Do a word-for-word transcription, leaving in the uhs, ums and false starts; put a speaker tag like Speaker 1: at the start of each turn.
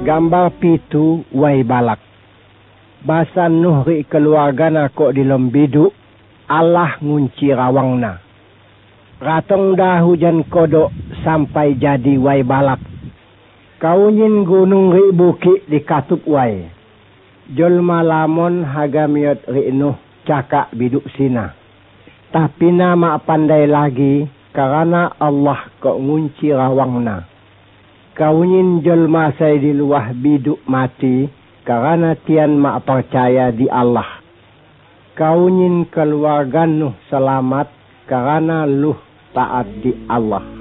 Speaker 1: Gambar pitu wai balak. Basa nuhri keluarga na kok di lembidu, Allah ngunci rawangna. Ratong dah hujan kodok sampai jadi wai balak. Kaunyin gunung ri buki di katup wai. Jol malamon hagamiot ri nuh cakak biduk sina. Tapi nama pandai lagi karena Allah kok ngunci rawangna. Kaunyin jol masai di luah biduk mati karena tian mak percaya di Allah. Kaunyin keluarga nuh selamat karena luh taat di Allah.